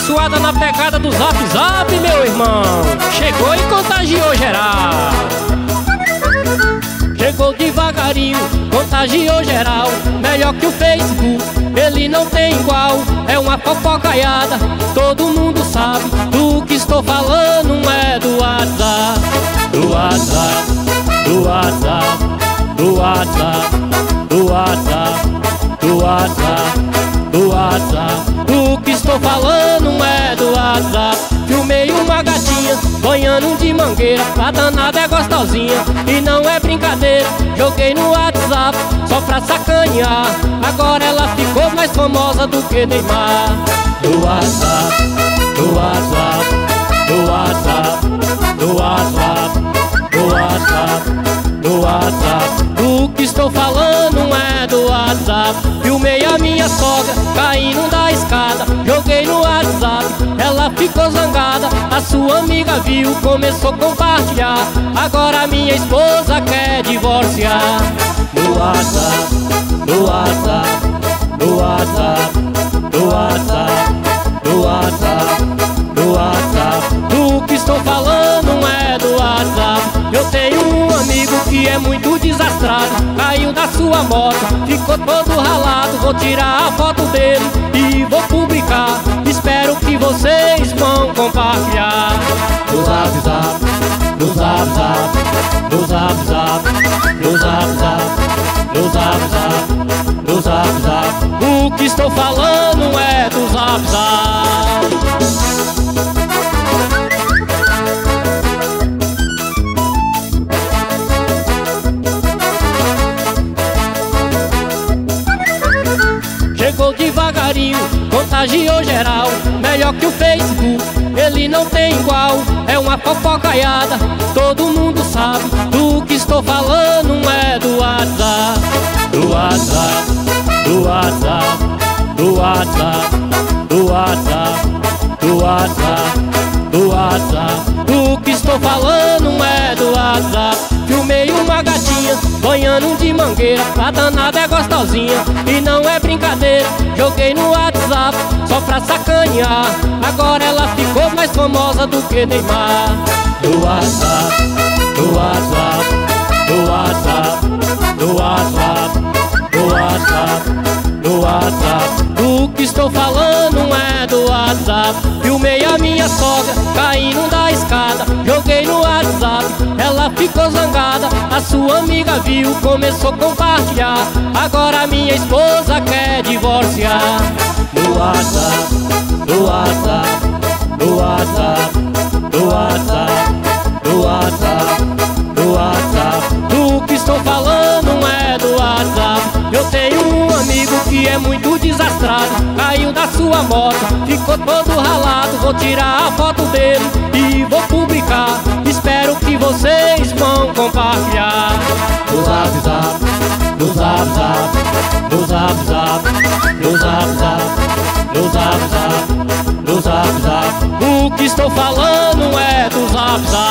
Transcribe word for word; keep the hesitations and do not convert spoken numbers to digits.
suada na pegada do Zap Zap, meu irmão. Chegou e contagiou geral. Chegou devagarinho, contagiou geral. Melhor que o Facebook, ele não tem igual. É uma fofocaiada, todo mundo sabe. Do que estou falando não é do WhatsApp. Do WhatsApp, do WhatsApp, do WhatsApp, do WhatsApp, do WhatsApp, do WhatsApp. Do que estou falando não é do WhatsApp. Filmei uma gatinha banhando de mangueira. A danada é gostosinha e não é brincadeira. Joguei no WhatsApp só pra sacanear. Agora ela ficou mais famosa do que Neymar. Do WhatsApp, do WhatsApp, do WhatsApp, do WhatsApp, do WhatsApp, do WhatsApp. Do que estou falando não é do WhatsApp. Filmei a minha sogra caindo da escada. Joguei no WhatsApp, ela ficou zangada. A sua amiga viu, começou a compartilhar. Agora minha esposa quer divorciar. Do WhatsApp, do WhatsApp, do WhatsApp, do WhatsApp, do WhatsApp, do WhatsApp. Do que estou falando não é do WhatsApp. Eu tenho um amigo que é muito desastrado. Caiu da sua moto, ficou todo ralado. Vou tirar a foto dele e vou publicar. Espero que vocês vão compartilhar. Do Zap Zap, do Zap Zap, do Zap Zap, do Zap Zap, do Zap Zap, do Zap Zap. O que estou falando não é do Zap Zap. Chegou devagarinho, contagiou geral. Melhor que o Facebook, ele não tem igual. É uma fofocaiada, todo mundo sabe. Do que estou falando não é do WhatsApp. Do WhatsApp, do WhatsApp, do WhatsApp, do WhatsApp, do WhatsApp, do WhatsApp. Do que estou falando não é do WhatsApp. Filmei uma gatinha banhando de mangueira. A danada é gostosinha e não é brincadeira. Joguei no WhatsApp só pra sacanear. Agora ela ficou mais famosa do que Neymar. Do WhatsApp, do WhatsApp, do WhatsApp, do WhatsApp, do WhatsApp, do WhatsApp. Do que estou falando não é do WhatsApp. Filmei a minha sogra caindo da escada. Joguei no WhatsApp, ela ficou zangada. A sua amiga viu, começou a compartilhar. Agora minha esposa quer divorciar. Do WhatsApp, do WhatsApp, do WhatsApp, do WhatsApp, do WhatsApp, do WhatsApp. Do que estou falando não é do WhatsApp. Eu tenho um amigo que é muito desastrado. Caiu da sua moto, ficou todo ralado. Vou tirar a foto dele e vou publicar. Espero que vocês vão compartilhar. Do Zap Zap, do Zap Zap, do Zap Zap, do Zap Zap, do Zap Zap, do Zap Zap. O que estou falando é do Zap Zap.